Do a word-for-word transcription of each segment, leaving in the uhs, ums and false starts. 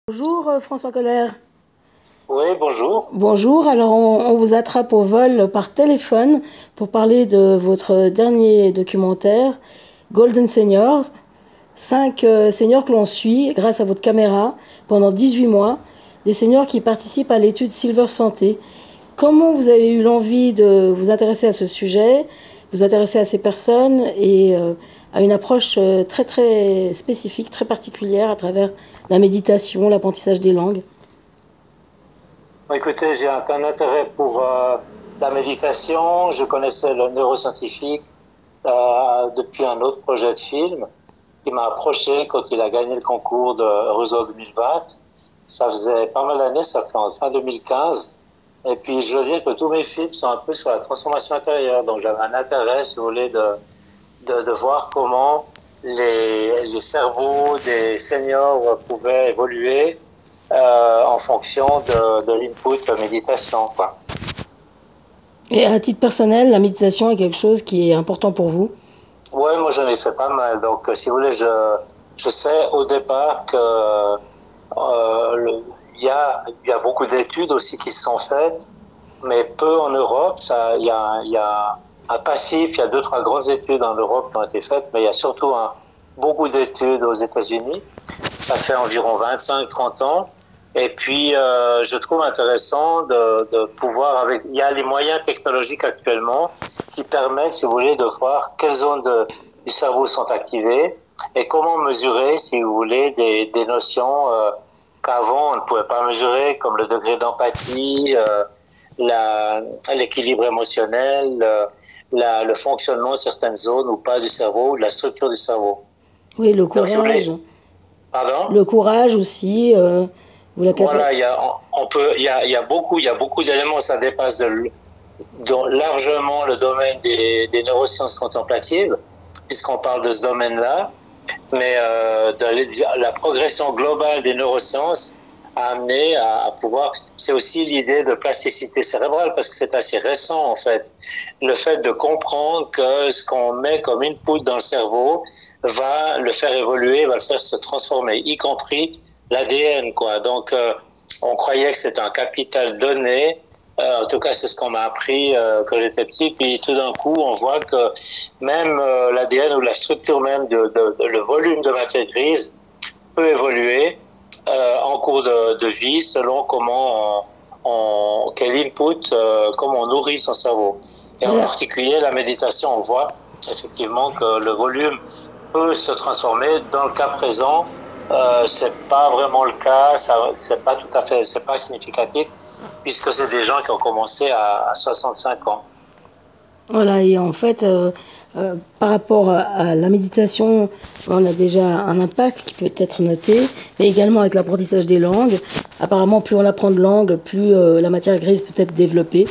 Bonjour euh, François Colère. Oui, bonjour. Bonjour, alors on, on vous attrape au vol par téléphone pour parler de votre dernier documentaire, Golden Seniors. Cinq euh, seniors que l'on suit grâce à votre caméra pendant dix-huit mois, des seniors qui participent à l'étude Silver Santé. Comment vous avez eu l'envie de vous intéresser à ce sujet, vous intéresser à ces personnes et euh, à une approche euh, très très spécifique, très particulière à travers la méditation, l'apprentissage des langues? Bon, écoutez, j'ai un, un intérêt pour euh, la méditation. Je connaissais le neuroscientifique euh, depuis un autre projet de film qui m'a approché quand il a gagné le concours de Heureusement deux mille vingt. Ça faisait pas mal d'années, ça fait en fin deux mille quinze. Et puis, je veux dire que tous mes films sont un peu sur la transformation intérieure. Donc, j'avais un intérêt, si vous voulez, de, de, de voir comment les, les cerveaux des seniors pouvaient évoluer euh, en fonction de, de l'input méditation, quoi. Et à titre personnel, la méditation est quelque chose qui est important pour vous? Ouais, moi j'en ai fait pas mal. Donc, euh, si vous voulez, je, je sais au départ que euh, le- il y a, il y a beaucoup d'études aussi qui se sont faites, mais peu en Europe. Ça, il y a, il y a un passif, il y a deux, trois grandes études en Europe qui ont été faites, mais il y a surtout un, beaucoup d'études aux États-Unis. Ça fait environ vingt-cinq trente ans. Et puis, euh, je trouve intéressant de, de pouvoir, avec, il y a les moyens technologiques actuellement qui permettent, si vous voulez, de voir quelles zones de, du cerveau sont activées et comment mesurer, si vous voulez, des, des notions euh, qu'avant on ne pouvait pas mesurer, comme le degré d'empathie, euh, la, l'équilibre émotionnel, euh, la, le fonctionnement de certaines zones ou pas du cerveau, la structure du cerveau. Oui, le Donc, si vous courage. voulez, pardon? Le courage aussi, euh, vous la capa- Voilà, il y a, on peut, il y a, il y a beaucoup, il y a beaucoup d'éléments. Ça dépasse de, de- largement le domaine des, des neurosciences contemplatives, puisqu'on parle de ce domaine-là. Mais euh, de la progression globale des neurosciences a amené à, à pouvoir. C'est aussi l'idée de plasticité cérébrale, parce que c'est assez récent en fait. Le fait de comprendre que ce qu'on met comme input dans le cerveau va le faire évoluer, va le faire se transformer, y compris l'A D N, quoi. Donc, euh, on croyait que c'était un capital donné. Euh, en tout cas, c'est ce qu'on m'a appris euh, quand j'étais petit. Puis tout d'un coup, on voit que même euh, l'A D N ou la structure même de, de, de le volume de matière grise peut évoluer euh, en cours de, de vie selon comment on, on quel input, euh, comment on nourrit son cerveau. Et en voilà. particulier, la méditation, on voit effectivement que le volume peut se transformer. Dans le cas présent, euh, c'est pas vraiment le cas, ça, c'est pas tout à fait, c'est pas significatif, puisque c'est des gens qui ont commencé à, à soixante-cinq ans. Voilà, et en fait, euh, euh, par rapport à, à la méditation, on a déjà un impact qui peut être noté, mais également avec l'apprentissage des langues. Apparemment, plus on apprend de langues, plus euh, la matière grise peut être développée.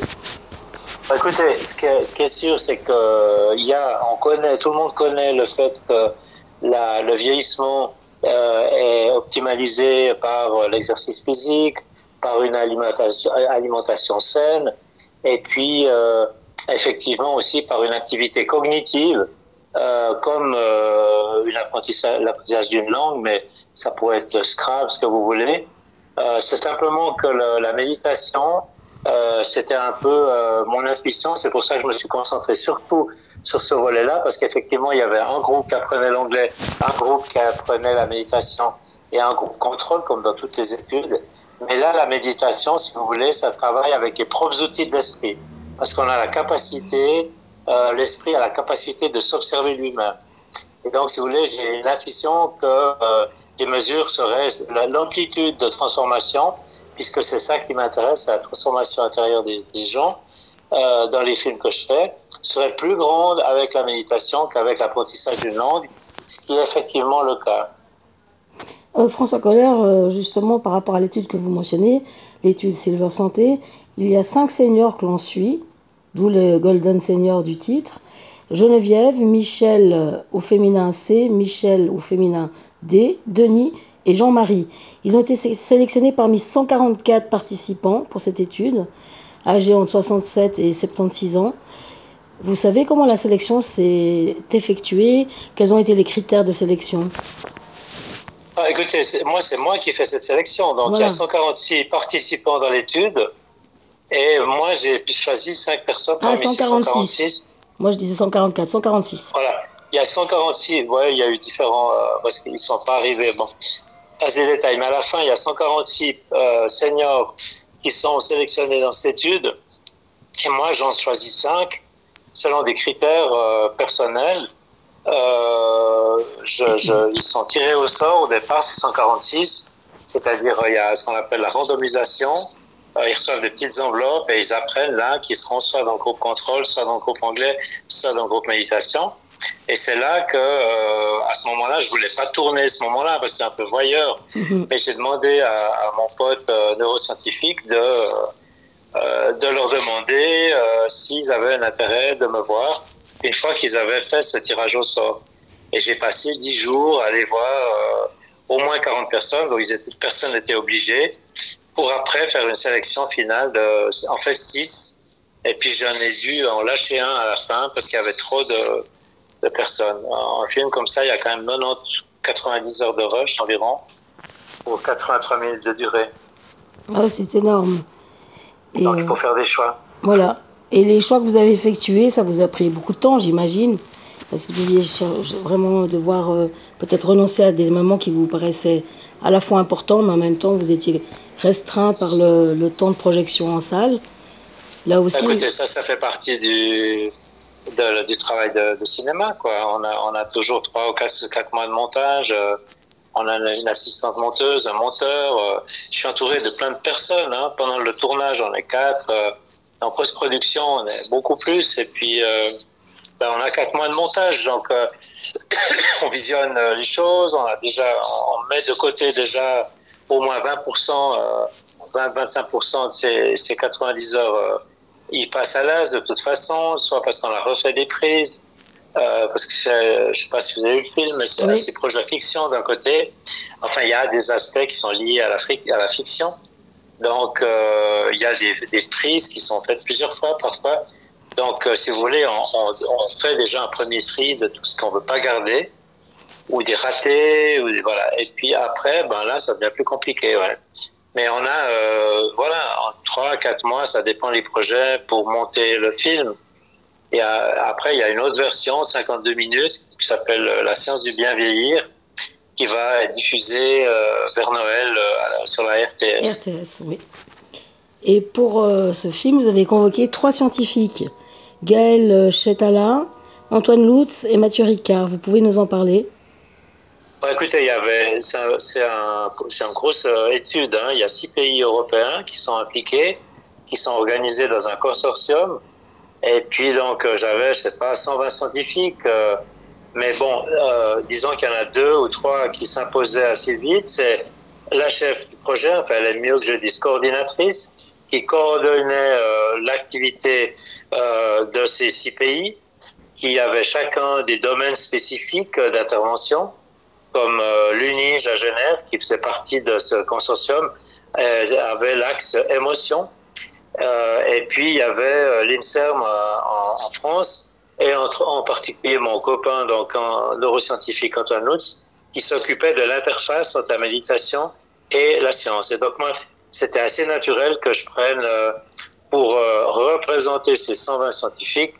Bah, écoutez, ce qui est, ce qui est sûr, c'est que il y a, on connaît, tout le monde connaît le fait que la, le vieillissement euh, est optimalisé par l'exercice physique, par une alimentation, alimentation saine, et puis euh, effectivement aussi par une activité cognitive, euh, comme euh, une apprentissage, l'apprentissage d'une langue, mais ça pourrait être Scrabble, ce que vous voulez. Euh, c'est simplement que le, la méditation euh, c'était un peu euh, mon intuition. C'est pour ça que je me suis concentré surtout sur ce volet-là, parce qu'effectivement, il y avait un groupe qui apprenait l'anglais, un groupe qui apprenait la méditation et un groupe contrôle, comme dans toutes les études. Mais là, la méditation, si vous voulez, ça travaille avec les propres outils de l'esprit, parce qu'on a la capacité, euh, l'esprit a la capacité de s'observer lui-même. Et donc, si vous voulez, j'ai l'intuition que euh, les mesures seraient l'amplitude de transformation, puisque c'est ça qui m'intéresse, la transformation intérieure des, des gens, euh, dans les films que je fais, serait plus grande avec la méditation qu'avec l'apprentissage d'une langue, ce qui est effectivement le cas. Euh, François Colère, euh, justement, par rapport à l'étude que vous mentionnez, l'étude Silver Santé, il y a cinq seniors que l'on suit, d'où le Golden Senior du titre. Geneviève, Michel euh, au féminin C, Michel au féminin D, Denis et Jean-Marie. Ils ont été sé- sélectionnés parmi cent quarante-quatre participants pour cette étude, âgés entre soixante-sept et soixante-seize ans. Vous savez comment la sélection s'est effectuée? Quels ont été les critères de sélection? Ah, écoutez, c'est, moi, c'est moi qui fais cette sélection. Donc, voilà. Il y a cent quarante-six participants dans l'étude. Et moi, j'ai choisi cinq personnes parmi ah, cent quarante-six. cent quarante-six. Moi, je disais cent quarante-quatre, cent quarante-six. Voilà. Il y a cent quarante-six. Ouais, il y a eu différents... Euh, parce qu'ils ne sont pas arrivés. Bon, pas des détails. Mais à la fin, il y a cent quarante-six euh, seniors qui sont sélectionnés dans cette étude. Et moi, j'en choisis cinq selon des critères euh, personnels. Euh, je, je, ils sont tirés au sort. Au départ, c'est cent quarante-six. C'est-à-dire, il y a ce qu'on appelle la randomisation. Ils reçoivent des petites enveloppes et ils apprennent là qu'ils seront soit dans le groupe contrôle, soit dans le groupe anglais, soit dans le groupe méditation. Et c'est là que, euh, à ce moment-là, je voulais pas tourner ce moment-là parce que c'est un peu voyeur. Mm-hmm. Mais j'ai demandé à, à mon pote euh, neuroscientifique de, euh, de leur demander euh, s'ils avaient un intérêt de me voir une fois qu'ils avaient fait ce tirage au sort. Et j'ai passé dix jours à aller voir euh, au moins quarante personnes, donc ils étaient, personne n'était obligé, pour après faire une sélection finale de, en fait, six. Et puis j'en ai dû en lâcher un à la fin parce qu'il y avait trop de, de personnes. Un film comme ça, il y a quand même quatre-vingt-dix, quatre-vingt-dix heures de rush environ pour quatre-vingt-trois minutes de durée. Ah, c'est énorme. Et donc il faut euh, faire des choix. Voilà. Et les choix que vous avez effectués, ça vous a pris beaucoup de temps, j'imagine, parce que vous deviez vraiment devoir euh, peut-être renoncer à des moments qui vous paraissaient à la fois importants, mais en même temps, vous étiez restreint par le, le temps de projection en salle. Là aussi. Écoutez, ça, ça fait partie du, de, du travail de, de cinéma, quoi. On a, on a toujours trois ou quatre, quatre mois de montage. Euh, on a une assistante monteuse, un monteur. Euh, je suis entouré de plein de personnes. Hein. Pendant le tournage, on est quatre. Euh, en post-production, on est beaucoup plus. Et puis, euh, ben, on a quatre mois de montage. Donc, euh, on visionne les choses. On a déjà, on met de côté déjà au moins vingt pour cent, euh, vingt à vingt-cinq pour cent de ces, ces quatre-vingt-dix heures. Euh, ils passent à l'as de toute façon, soit parce qu'on a refait des prises, euh, parce que c'est, je ne sais pas si vous avez vu le film, mais c'est oui. assez proche de la fiction d'un côté. Enfin, il y a des aspects qui sont liés à la, à la fiction. Donc, euh, il y a des, des prises qui sont faites plusieurs fois, parfois. Donc, euh, si vous voulez, on, on, on fait déjà un premier tri de tout ce qu'on ne veut pas garder, ou des ratés, ou des, voilà. Et puis après, ben là, ça devient plus compliqué, ouais. Mais on a, euh, voilà, en trois à quatre mois, ça dépend des projets, pour monter le film. Et euh, après, il y a une autre version de cinquante-deux minutes qui s'appelle La science du bien vieillir, qui va être diffusée euh, vers Noël euh, sur la R T S. R T S, oui. Et pour euh, ce film, vous avez convoqué trois scientifiques, Gaël Chetala, Antoine Lutz et Mathieu Ricard. Vous pouvez nous en parler ? Bon, écoutez, il y avait, c'est, un, c'est, un, c'est une grosse étude. Hein. Il y a six pays européens qui sont impliqués, qui sont organisés dans un consortium. Et puis, donc, j'avais, je sais pas, cent vingt scientifiques. Euh, mais bon, euh, disons qu'il y en a deux ou trois qui s'imposaient assez vite. C'est la chef du projet, enfin, elle est mieux que je dise coordinatrice, qui coordonnait euh, l'activité euh, de ces six pays, qui avaient chacun des domaines spécifiques d'intervention, comme euh, l'U N I G E à Genève, qui faisait partie de ce consortium, euh, avait l'axe émotion. Euh, et puis, il y avait euh, l'INSERM euh, en, en France, et en, en particulier mon copain, donc un neuroscientifique Antoine Lutz, qui s'occupait de l'interface entre la méditation et la science. Et donc, moi, c'était assez naturel que je prenne, euh, pour euh, représenter ces cent vingt scientifiques,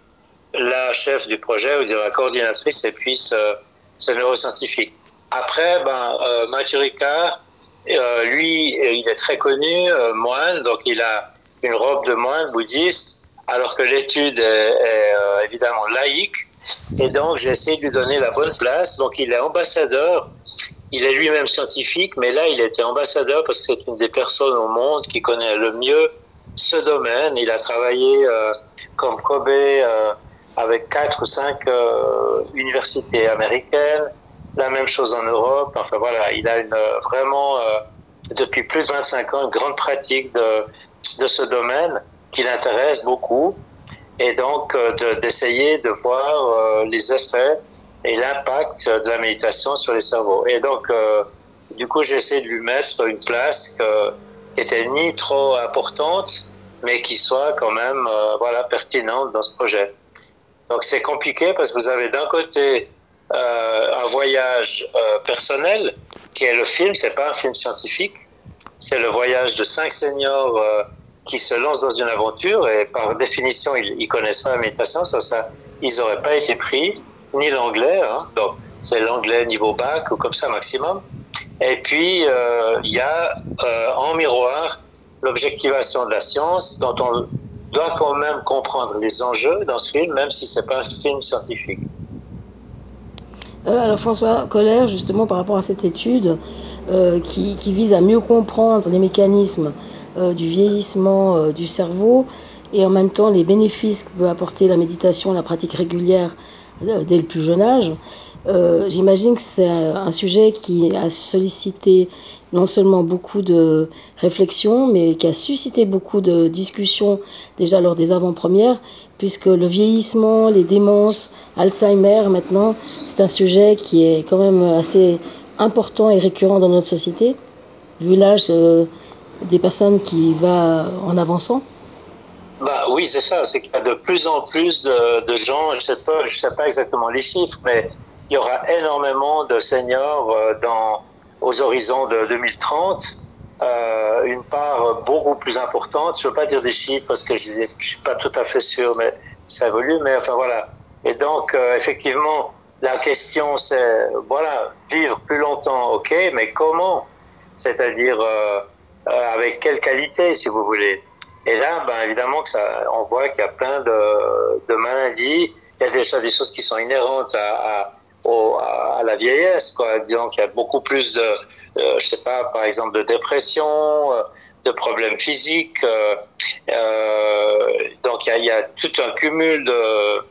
la chef du projet, ou dire la coordinatrice, et puis ce, ce neuroscientifique. Après, ben, euh, Mathieu Ricard, euh, lui, il est très connu, euh, moine, donc il a une robe de moine bouddhiste, alors que l'étude est, est euh, évidemment laïque, et donc j'ai essayé de lui donner la bonne place. Donc il est ambassadeur, il est lui-même scientifique, mais là il était ambassadeur parce que c'est une des personnes au monde qui connaît le mieux ce domaine. Il a travaillé euh, comme Kobe euh, avec quatre ou cinq euh, universités américaines, la même chose en Europe. Enfin voilà, il a une, vraiment, euh, depuis plus de vingt-cinq ans, une grande pratique de, de ce domaine qui l'intéresse beaucoup. Et donc, euh, de, d'essayer de voir euh, les effets et l'impact de la méditation sur les cerveaux. Et donc, euh, du coup, j'ai essayé de lui mettre une place que, qui était ni trop importante, mais qui soit quand même euh, voilà, pertinente dans ce projet. Donc, c'est compliqué parce que vous avez d'un côté euh, un voyage euh, personnel qui est le film, c'est pas un film scientifique, c'est le voyage de cinq seniors euh, qui se lancent dans une aventure et par définition, ils, ils connaissent pas la méditation, ça, ça, ils n'auraient pas été pris, ni l'anglais, hein, donc c'est l'anglais niveau bac ou comme ça maximum. Et puis, euh, il y a euh, en miroir l'objectivation de la science dont on doit quand même comprendre les enjeux dans ce film, même si c'est pas un film scientifique. Euh, alors François Koller, justement par rapport à cette étude euh, qui, qui vise à mieux comprendre les mécanismes euh, du vieillissement euh, du cerveau et en même temps les bénéfices que peut apporter la méditation, la pratique régulière euh, dès le plus jeune âge, euh, j'imagine que c'est un sujet qui a sollicité non seulement beaucoup de réflexions, mais qui a suscité beaucoup de discussions déjà lors des avant-premières, puisque le vieillissement, les démences, Alzheimer maintenant, c'est un sujet qui est quand même assez important et récurrent dans notre société, vu l'âge euh, des personnes qui va en avançant. Bah oui, c'est ça, c'est qu'il y a de plus en plus de, de gens, je sais pas, je sais pas exactement les chiffres, mais il y aura énormément de seniors euh, dans aux horizons de deux mille trente, euh, une part beaucoup plus importante. Je ne veux pas dire des chiffres parce que je ne suis pas tout à fait sûr, mais ça évolue. Mais enfin voilà. Et donc euh, effectivement, la question c'est voilà, vivre plus longtemps, ok, mais comment? C'est-à-dire euh, euh, avec quelle qualité, si vous voulez. Et là, ben évidemment que ça, on voit qu'il y a plein de, de maladies. Il y a déjà des choses qui sont inhérentes à, à Au, à la vieillesse, quoi. Disons qu'il y a beaucoup plus de, euh, je sais pas, par exemple, de dépression, euh, de problèmes physiques. Euh, euh, donc il y, a, il y a tout un cumul de,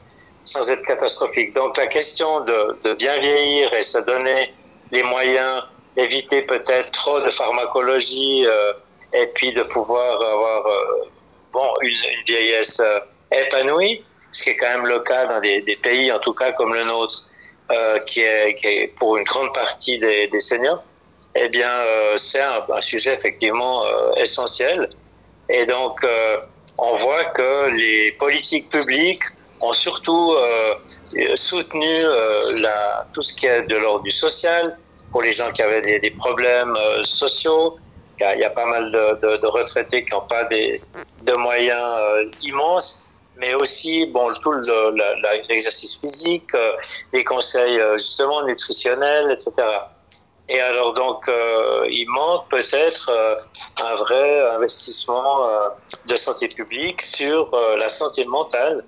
sans être catastrophique. Donc la question de, de bien vieillir et se donner les moyens, éviter peut-être trop de pharmacologie euh, et puis de pouvoir avoir euh, bon une, une vieillesse euh, épanouie, ce qui est quand même le cas dans des, des pays, en tout cas comme le nôtre. Euh, qui, est, qui est pour une grande partie des, des seniors, eh bien, euh, c'est un, un sujet effectivement euh, essentiel. Et donc, euh, on voit que les politiques publiques ont surtout euh, soutenu euh, la, tout ce qui est de l'ordre du social, pour les gens qui avaient des, des problèmes euh, sociaux. Il y, a, il y a pas mal de, de, de retraités qui n'ont pas des, de moyens euh, immenses, mais aussi bon tout le, la, la, l'exercice physique, euh, les conseils euh, justement nutritionnels, et cetera. Et alors donc euh, il manque peut-être euh, un vrai investissement euh, de santé publique sur euh, la santé mentale.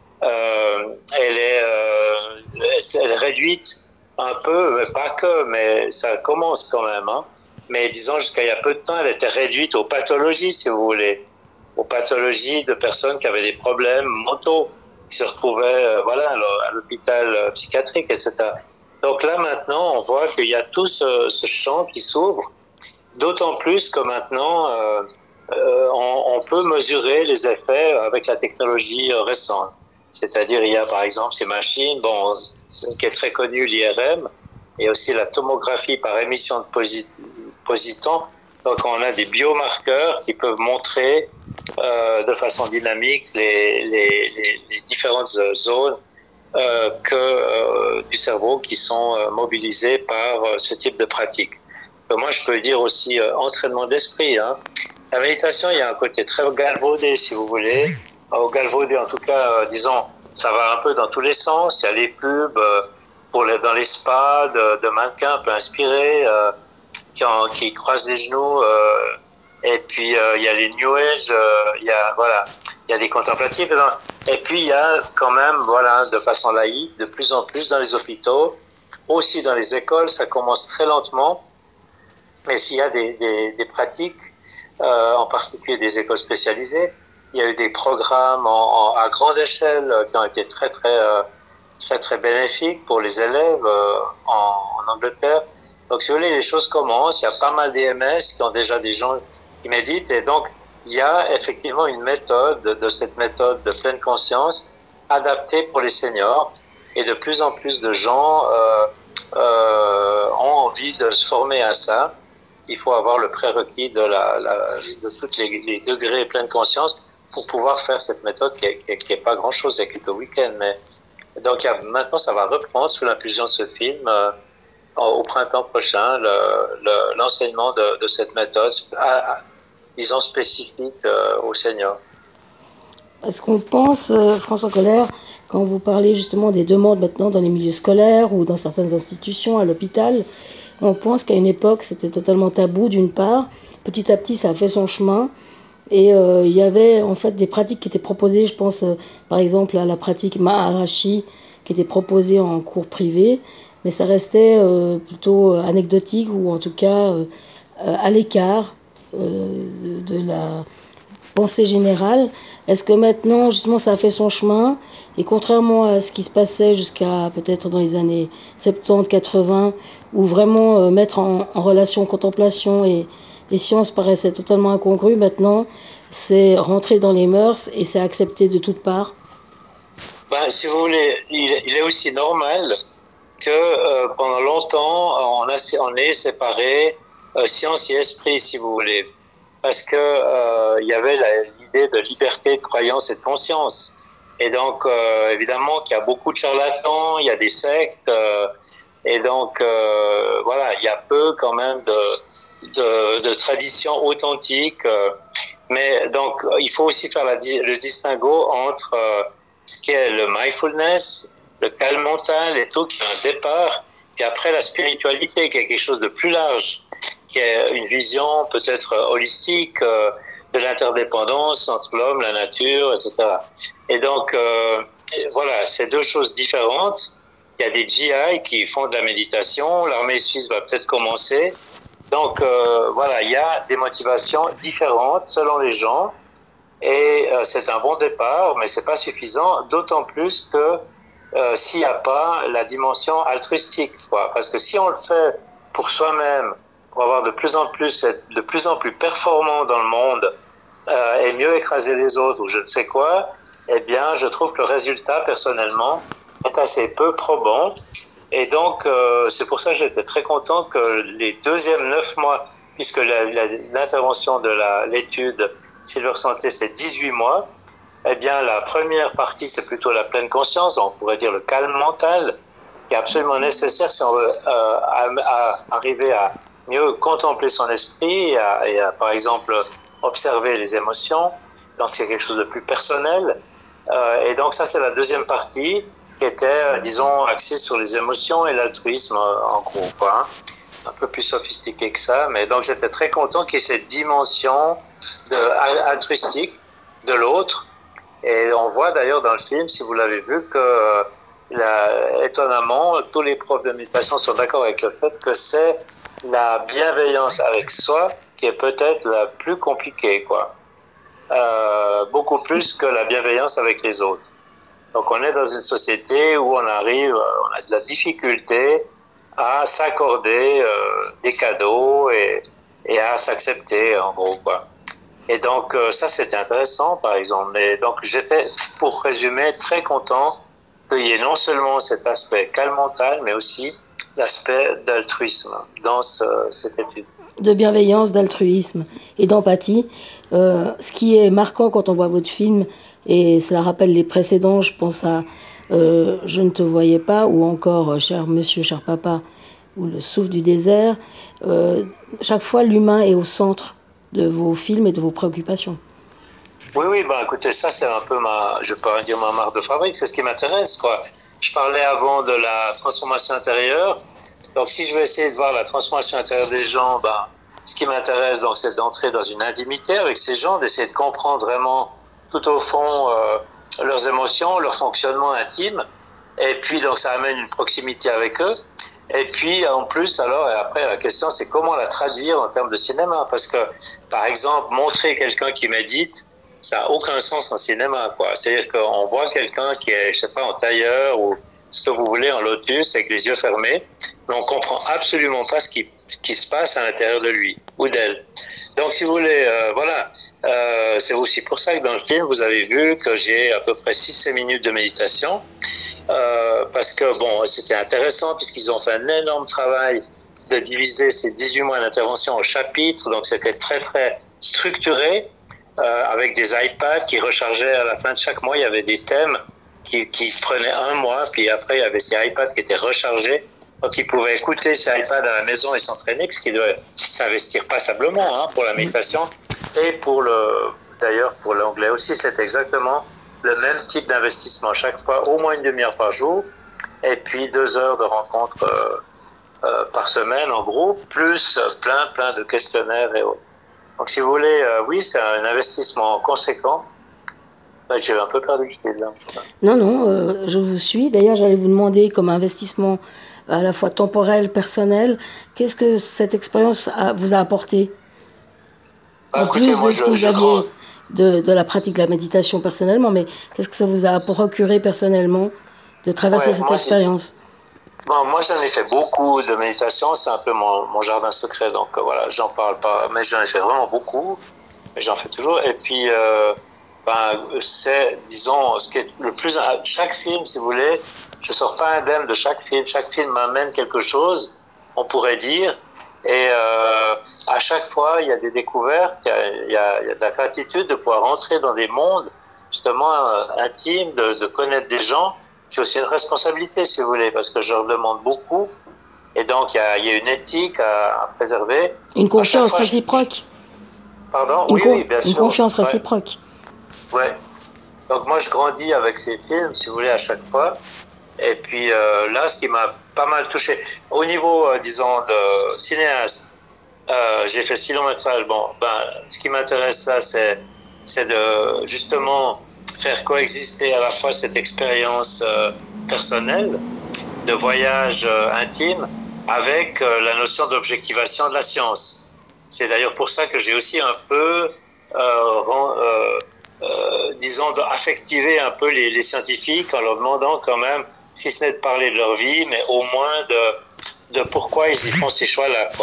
Euh, elle est euh, elle est réduite un peu, mais pas que, mais ça commence quand même. Hein. Mais disons jusqu'à il y a peu de temps, elle était réduite aux pathologies, si vous voulez. Aux pathologies de personnes qui avaient des problèmes mentaux, qui se retrouvaient euh, voilà, à l'hôpital psychiatrique, et cetera. Donc là, maintenant, on voit qu'il y a tout ce, ce champ qui s'ouvre, d'autant plus que maintenant, euh, euh, on, on peut mesurer les effets avec la technologie euh, récente. C'est-à-dire, il y a par exemple ces machines, bon, qui est très connue, l'I R M, et aussi la tomographie par émission de posit- positons. Donc, on a des biomarqueurs qui peuvent montrer euh, de façon dynamique les, les, les, les différentes zones euh, que, euh, du cerveau qui sont euh, mobilisées par euh, ce type de pratique. Donc, moi, je peux dire aussi euh, entraînement d'esprit. Hein. La méditation, il y a un côté très galvaudé, si vous voulez. Au galvaudé, en tout cas, euh, disons, ça va un peu dans tous les sens. Il y a les pubs euh, pour les, dans les spas de, de mannequins un peu inspirés. Euh, Qui, en, qui croisent les genoux, euh, et puis euh, il y a les New Age, euh, il y a voilà, il y a des contemplatifs dedans. Et puis il y a quand même voilà, de façon laïque, de plus en plus dans les hôpitaux, aussi dans les écoles, ça commence très lentement, mais s'il y a des, des, des pratiques, euh, en particulier des écoles spécialisées, il y a eu des programmes en, en, à grande échelle qui ont été très très euh, très très bénéfiques pour les élèves euh, en, en Angleterre. Donc, si vous voulez, les choses commencent. Il y a pas mal d'E M S qui ont déjà des gens qui méditent. Et donc, il y a effectivement une méthode, de cette méthode de pleine conscience, adaptée pour les seniors. Et de plus en plus de gens euh, euh, ont envie de se former à ça. Il faut avoir le prérequis de, la, la, de tous les, les degrés pleine conscience pour pouvoir faire cette méthode qui est, qui est pas grand-chose, il y a quelques week-ends. Mais... Donc, il y a, maintenant, ça va reprendre sous l'impulsion de ce film. Euh, au printemps prochain le, le, l'enseignement de, de cette méthode, à, à, disons spécifique euh, aux seniors. Est-ce qu'on pense, euh, François Koller, quand vous parlez justement des demandes maintenant dans les milieux scolaires ou dans certaines institutions, à l'hôpital, on pense qu'à une époque c'était totalement tabou d'une part, petit à petit ça a fait son chemin, et euh, il y avait en fait des pratiques qui étaient proposées, je pense euh, par exemple à la pratique Maharishi qui était proposée en cours privé, mais ça restait euh, plutôt anecdotique ou en tout cas euh, à l'écart euh, de la pensée générale. Est-ce que maintenant, justement, ça a fait son chemin et contrairement à ce qui se passait jusqu'à peut-être dans les années soixante-dix quatre-vingts, où vraiment euh, mettre en, en relation contemplation et, et science paraissait totalement incongru, maintenant, c'est rentrer dans les mœurs et c'est accepté de toutes parts? Ben, si vous voulez, il, il est aussi normal que euh, pendant longtemps, on, a, on ait séparé euh, science et esprit, si vous voulez. Parce que euh, il y avait la, l'idée de liberté de croyance et de conscience. Et donc, euh, évidemment, qu'il y a beaucoup de charlatans, il y a des sectes, euh, et donc, euh, voilà, il y a peu quand même de, de, de traditions authentiques. Euh, mais donc, il faut aussi faire la, le distinguo entre euh, ce qui est le mindfulness, le calme mental et tout, qui est un départ, puis après la spiritualité, qui est quelque chose de plus large, qui est une vision peut-être holistique euh, de l'interdépendance entre l'homme, la nature, et cetera. Et donc, euh, voilà, c'est deux choses différentes. Il y a des G I qui font de la méditation, l'armée suisse va peut-être commencer. Donc, euh, voilà, il y a des motivations différentes selon les gens, et euh, c'est un bon départ, mais c'est pas suffisant, d'autant plus que euh, s'il n'y a pas la dimension altruistique, quoi. Parce que si on le fait pour soi-même, pour avoir de plus en plus, être de plus en plus performant dans le monde euh, et mieux écraser les autres ou je ne sais quoi, eh bien, je trouve que le résultat, personnellement, est assez peu probant. Et donc, euh, c'est pour ça que j'étais très content que les deuxièmes neuf mois, puisque la, la, l'intervention de la, l'étude Silver Santé, c'est dix-huit mois, eh bien, la première partie, c'est plutôt la pleine conscience, on pourrait dire le calme mental, qui est absolument nécessaire si on veut euh, à, à arriver à mieux contempler son esprit et à, et à, par exemple, observer les émotions. Donc, c'est quelque chose de plus personnel. Euh, et donc, ça, c'est la deuxième partie qui était, disons, axée sur les émotions et l'altruisme, en gros, quoi. Un peu plus sophistiqué que ça. Mais donc, j'étais très content qu'il y ait cette dimension de, altruistique de l'autre. Et on voit d'ailleurs dans le film, si vous l'avez vu, que là, étonnamment, tous les profs de méditation sont d'accord avec le fait que c'est la bienveillance avec soi qui est peut-être la plus compliquée, quoi. Euh, beaucoup plus que la bienveillance avec les autres. Donc on est dans une société où on arrive, on a de la difficulté à s'accorder euh, des cadeaux et, et à s'accepter, en gros, quoi. Et donc euh, ça c'était intéressant, par exemple. Mais donc j'étais, pour résumer, très content qu'il y ait non seulement cet aspect calme mental, mais aussi l'aspect d'altruisme dans ce, cette étude. De bienveillance, d'altruisme et d'empathie. Euh, ce qui est marquant quand on voit votre film, et cela rappelle les précédents, je pense à euh, Je ne te voyais pas, ou encore Cher Monsieur, Cher Papa, ou Le Souffle du désert, euh, chaque fois l'humain est au centre de vos films et de vos préoccupations. Oui, oui, bah écoutez, ça c'est un peu ma, je peux pas dire ma marque de fabrique, c'est ce qui m'intéresse, quoi. Je parlais avant de la transformation intérieure, donc si je veux essayer de voir la transformation intérieure des gens, bah, ce qui m'intéresse donc c'est d'entrer dans une intimité avec ces gens, d'essayer de comprendre vraiment tout au fond euh, leurs émotions, leur fonctionnement intime, et puis donc ça amène une proximité avec eux. Et puis en plus, alors, et après la question c'est comment la traduire en termes de cinéma, parce que par exemple montrer quelqu'un qui médite, ça n'a aucun sens en cinéma, quoi. C'est-à-dire qu'on voit quelqu'un qui est, je sais pas, en tailleur ou ce que vous voulez, en lotus, avec les yeux fermés, mais on comprend absolument pas ce qui, qui se passe à l'intérieur de lui ou d'elle. Donc, si vous voulez, euh, voilà, euh, c'est aussi pour ça que dans le film, vous avez vu que j'ai à peu près six minutes de méditation, euh, parce que, bon, c'était intéressant, puisqu'ils ont fait un énorme travail de diviser ces dix-huit mois d'intervention en chapitres, donc c'était très, très structuré. Euh, avec des iPads qui rechargeaient à la fin de chaque mois. Il y avait des thèmes qui, qui prenaient un mois, puis après il y avait ces iPads qui étaient rechargés Donc, il pouvait écouter ses iPads à la maison et s'entraîner, puisqu'il doit s'investir passablement hein, pour la méditation. Et pour le, d'ailleurs, pour l'anglais aussi, c'est exactement le même type d'investissement. Chaque fois, au moins une demi-heure par jour, et puis deux heures de rencontres euh, euh, par semaine, en groupe, plus plein, plein de questionnaires et autres. Donc, si vous voulez, euh, oui, c'est un investissement conséquent. J'ai un peu perdu le fil là. Non, non, euh, je vous suis. D'ailleurs, j'allais vous demander, comme investissement à la fois temporel, personnel, qu'est-ce que cette expérience a, vous a apporté bah, en écoutez, plus moi, de ce je, que vous je aviez crois... de, de la pratique de la méditation personnellement, mais qu'est-ce que ça vous a procuré personnellement de traverser ouais, cette moi, expérience? Bon, moi, j'en ai fait beaucoup de méditation. C'est un peu mon, mon jardin secret. Donc, euh, voilà, j'en parle pas. Mais j'en ai fait vraiment beaucoup. Et j'en fais toujours. Et puis, euh, ben, c'est, disons, ce qui est le plus... Chaque film, si vous voulez, je sors pas indemne de chaque film. Chaque film m'amène quelque chose, on pourrait dire. Et euh, à chaque fois, il y a des découvertes. Il y a, il y a, il y a de la gratitude de pouvoir rentrer dans des mondes, justement, euh, intimes, de, de connaître des gens. J'ai aussi une responsabilité, si vous voulez, parce que je leur demande beaucoup. Et donc, il y a, il y a une éthique à, à préserver. Une confiance fois, réciproque. je... Pardon? Une, Oui, con- oui, bien une sûr. confiance Ouais. réciproque. Ouais. Donc, moi, je grandis avec ces films, si vous voulez, à chaque fois. Et puis, euh, là, ce qui m'a pas mal touché, au niveau, euh, disons, de cinéaste, euh, j'ai fait six longs métrages. Bon, ben, ce qui m'intéresse là, c'est, c'est de, justement, faire coexister à la fois cette expérience euh, personnelle, de voyage euh, intime, avec euh, la notion d'objectivation de la science. C'est d'ailleurs pour ça que j'ai aussi un peu, euh, rend, euh, euh, disons, affectivé un peu les, les scientifiques en leur demandant quand même, si ce n'est de parler de leur vie, mais au moins de, de pourquoi ils y font ces choix-là, quoi.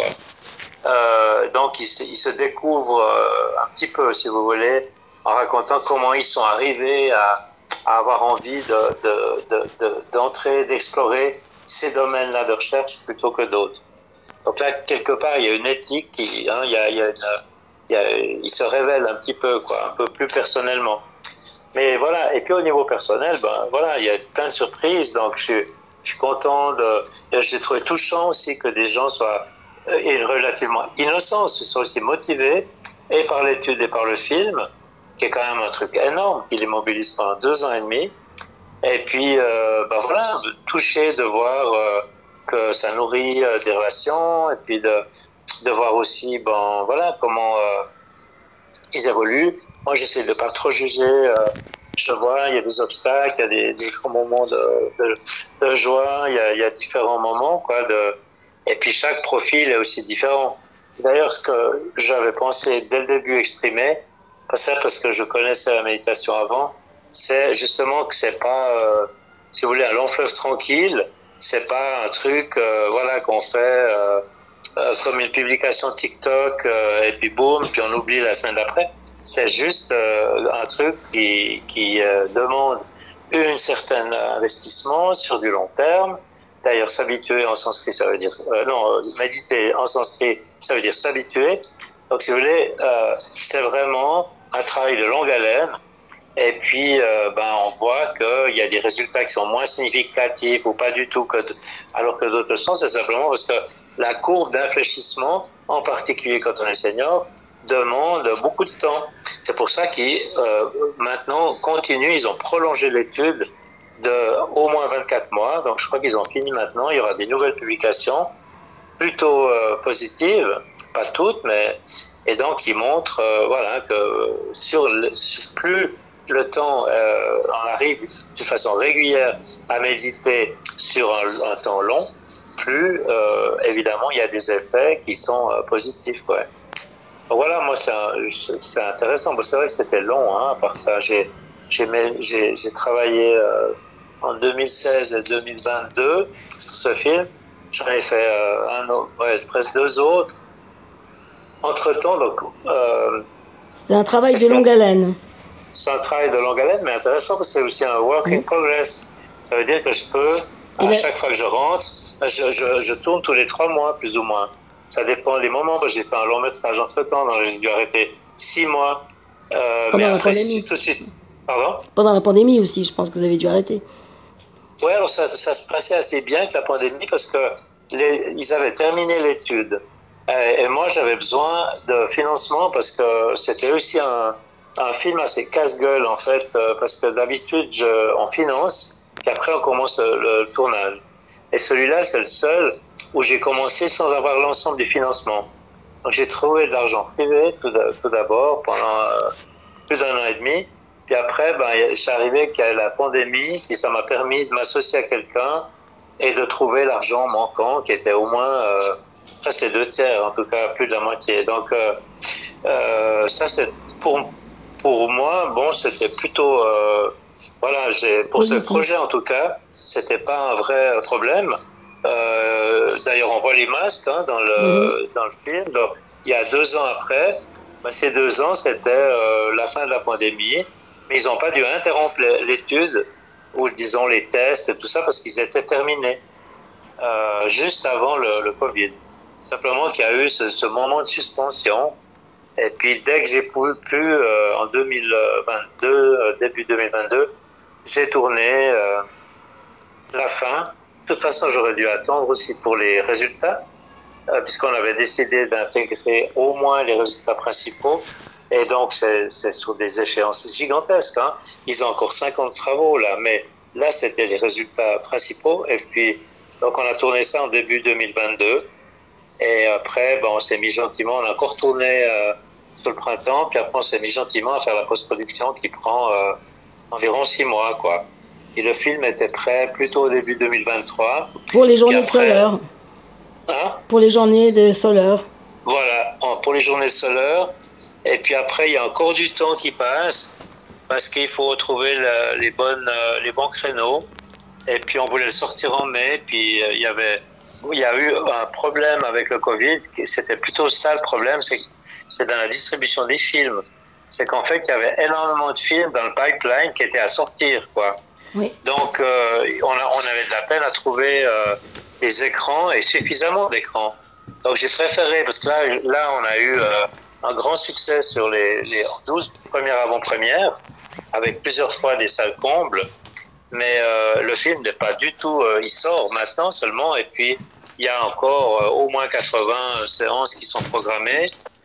Euh, donc, ils se, ils se découvrent euh, un petit peu, si vous voulez, en racontant comment ils sont arrivés à, à avoir envie de, de, de, de, d'entrer, d'explorer ces domaines-là de recherche plutôt que d'autres. Donc là, quelque part, il y a une éthique qui, hein, il y a, il y a une, il, y a, il se révèle un petit peu, quoi, un peu plus personnellement. Mais voilà, et puis au niveau personnel, ben voilà, il y a plein de surprises, donc je, je suis content de, j'ai trouvé touchant aussi que des gens soient et relativement innocents, se sont aussi motivés, et par l'étude et par le film, qui est quand même un truc énorme, qui les mobilise pendant deux ans et demi. Et puis, euh, ben voilà, touché de voir euh, que ça nourrit euh, des relations, et puis de, de voir aussi, ben voilà, comment euh, ils évoluent. Moi, j'essaie de pas trop juger. Euh, je vois, il y a des obstacles, il y a des, des grands moments de, de, de joie, il y, a, il y a différents moments, quoi. De, et puis chaque profil est aussi différent. D'ailleurs, ce que j'avais pensé dès le début exprimer, pas ça parce que je connaissais la méditation avant, c'est justement que c'est pas, euh, si vous voulez, un long fleuve tranquille. C'est pas un truc, euh, voilà, qu'on fait euh, euh, comme une publication TikTok euh, et puis boum, puis on oublie la semaine d'après. C'est juste euh, un truc qui, qui euh, demande un certain investissement sur du long terme. D'ailleurs, s'habituer en sanskrit, ça veut dire euh, non, méditer en sanskrit, ça veut dire s'habituer. Donc, si vous voulez, euh, c'est vraiment un travail de longue haleine. Et puis, euh, ben, on voit qu'il y a des résultats qui sont moins significatifs ou pas du tout, que de, alors que d'autres sont. C'est simplement parce que la courbe d'infléchissement, en particulier quand on est senior, demande beaucoup de temps. C'est pour ça qu'ils euh, maintenant continuent. Ils ont prolongé l'étude de au moins vingt-quatre mois. Donc, je crois qu'ils ont fini maintenant. Il y aura des nouvelles publications plutôt euh, positives, pas toutes, mais et donc ils montrent, euh, voilà, que sur, le, sur plus le temps, euh, on arrive de façon régulière à méditer sur un, un temps long, plus euh, évidemment il y a des effets qui sont euh, positifs, ouais. Donc voilà, moi c'est, un, c'est intéressant. Bon, c'est vrai que c'était long, hein, à part ça. J'ai, j'ai, j'ai, j'ai travaillé euh, en deux mille seize et deux mille vingt-deux sur ce film. J'en ai fait euh, un autre, ouais, presque deux autres. Entre-temps, donc... Euh, C'était un travail de longue haleine. C'est un travail de longue haleine, mais intéressant parce que c'est aussi un work in progress. Ça veut dire que je peux, à la... chaque fois que je rentre, je, je, je tourne tous les trois mois, plus ou moins. Ça dépend des moments. J'ai fait un long métrage entre-temps, donc j'ai dû arrêter six mois. Euh, Pendant mais après, la pandémie. Tout de suite. Pardon ? Pendant la pandémie aussi, je pense que vous avez dû arrêter. Ouais, alors ça, ça se passait assez bien avec la pandémie parce que les, ils avaient terminé l'étude. Et, et moi, j'avais besoin de financement parce que c'était aussi un, un film assez casse-gueule, en fait, euh, parce que d'habitude, je, on finance, puis après, on commence le, le tournage. Et celui-là, c'est le seul où j'ai commencé sans avoir l'ensemble du financement. Donc, j'ai trouvé de l'argent privé tout, tout d'abord pendant euh, plus d'un an et demi. Puis après, ben, c'est arrivé qu'il y a la pandémie, et ça m'a permis de m'associer à quelqu'un et de trouver l'argent manquant, qui était au moins euh, presque les deux tiers, en tout cas plus de la moitié. Donc euh, euh, ça, c'est pour pour moi, bon, c'était plutôt euh, voilà, j'ai pour ce projet en tout cas, c'était pas un vrai problème. Euh, d'ailleurs, on voit les masques hein, dans le mmh. dans le film. Donc, il y a deux ans après. Ben, ces deux ans, c'était euh, la fin de la pandémie, mais ils n'ont pas dû interrompre l'étude ou disons les tests et tout ça parce qu'ils étaient terminés euh, juste avant le, le Covid. Simplement qu'il y a eu ce, ce moment de suspension. Et puis dès que j'ai pu, pu euh, en deux mille vingt-deux, euh, début deux mille vingt-deux, j'ai tourné euh, la fin. De toute façon, j'aurais dû attendre aussi pour les résultats. Euh, puisqu'on avait décidé d'intégrer au moins les résultats principaux. Et donc, c'est, c'est sur des échéances gigantesques. Hein. Ils ont encore cinquante travaux, là. Mais là, c'était les résultats principaux. Et puis, donc, on a tourné ça en début deux mille vingt-deux. Et après, ben, on s'est mis gentiment, on a encore tourné euh, sur le printemps. Puis après, on s'est mis gentiment à faire la post-production qui prend euh, environ six mois, quoi. Et le film était prêt plutôt au début deux mille vingt-trois. Pour les journées de Soleur. Hein? Pour les journées de Soleur. Voilà, pour les journées de Soleur. Et puis après, il y a encore du temps qui passe parce qu'il faut retrouver la, les, bonnes, les bons créneaux. Et puis on voulait le sortir en mai. Puis il y avait, il y a eu un problème avec le Covid. C'était plutôt ça le problème, c'est, c'est dans la distribution des films. C'est qu'en fait, il y avait énormément de films dans le pipeline qui étaient à sortir, quoi. Oui. Donc euh, on, a, on avait de la peine à trouver euh, des écrans et suffisamment d'écrans. Donc j'ai préféré, parce que là, là on a eu euh, un grand succès sur les, les douze premières avant-premières, avec plusieurs fois des salles combles, mais euh, le film n'est pas du tout, euh, il sort maintenant seulement, et puis il y a encore euh, au moins quatre-vingts séances qui sont programmées.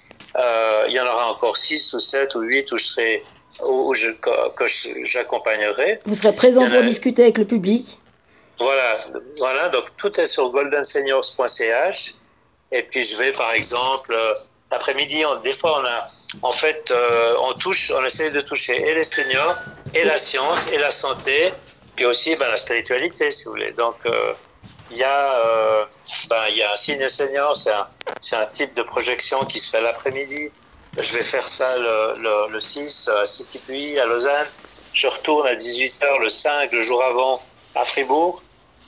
Euh, il y en aura encore six ou sept ou huit où je serai, où je, que j'accompagnerai. Vous serez présent pour a... discuter avec le public. Voilà, voilà, donc tout est sur golden seniors point c h. Et puis je vais par exemple euh, l'après-midi, on, des fois on a, en fait, euh, on touche, on essaie de toucher et les seniors, et la science, et la santé, puis aussi ben, la spiritualité, si vous voulez. Donc euh, il y a, euh, ben il y a un ciné senior, c'est un, c'est un type de projection qui se fait l'après-midi. Je vais faire ça le, le, le six à City-Puy, à Lausanne. Je retourne à dix-huit heures le cinq, le jour avant, à Fribourg.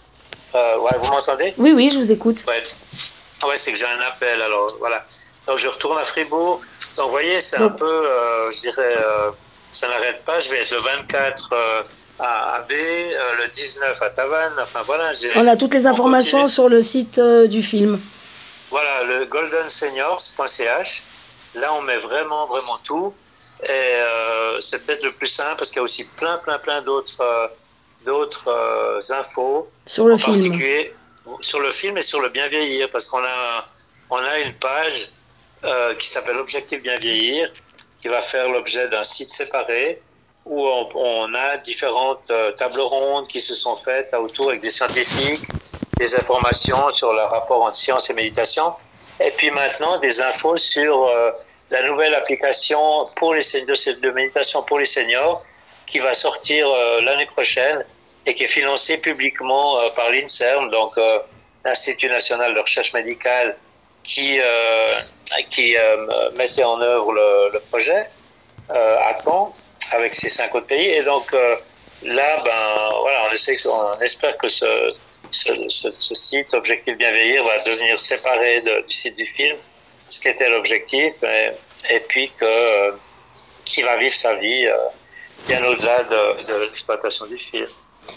Euh, ouais, vous m'entendez? Oui, oui, je vous écoute. Ouais, ouais, c'est que j'ai un appel, alors voilà. Donc je retourne à Fribourg. Donc vous voyez, c'est Donc... un peu, euh, je dirais, euh, ça n'arrête pas. Je vais être le vingt-quatre euh, à Abbé, euh, le dix-neuf à Tavannes. Enfin voilà. On a toutes les informations sur le site euh, du film. Voilà, le golden seniors point c h. Là, on met vraiment, vraiment tout. Et euh, c'est peut-être le plus simple parce qu'il y a aussi plein, plein, plein d'autres, euh, d'autres euh, infos. Sur le en film. particulier sur le film et sur le bien vieillir. Parce qu'on a, on a une page euh, qui s'appelle Objectif bien vieillir, qui va faire l'objet d'un site séparé où on, on a différentes euh, tables rondes qui se sont faites là autour avec des scientifiques, des informations sur le rapport entre science et méditation. Et puis maintenant, des infos sur euh, la nouvelle application pour les de, de méditation pour les seniors qui va sortir euh, l'année prochaine et qui est financée publiquement euh, par l'INSERM, donc euh, l'Institut national de recherche médicale, qui, euh, qui euh, mettait en œuvre le, le projet euh, à Caen avec ces cinq autres pays. Et donc euh, là, ben voilà, on, essaie, on espère que ce Ce, ce, ce site, Objectif Bien Vieillir, va devenir séparé de, du site du film, ce qui était l'objectif, et, et puis que, euh, qu'il va vivre sa vie euh, bien au-delà de, de l'exploitation du film.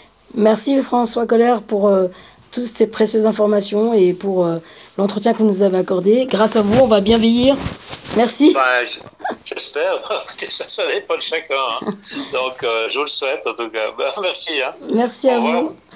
Merci François Koller pour euh, toutes ces précieuses informations et pour euh, l'entretien que vous nous avez accordé. Grâce à vous, on va bien vieillir. Merci. Ben, j'espère. Ça, ça dépend de chacun. Hein. Donc, euh, je vous le souhaite en tout cas. Ben, merci. Hein. Merci à vous.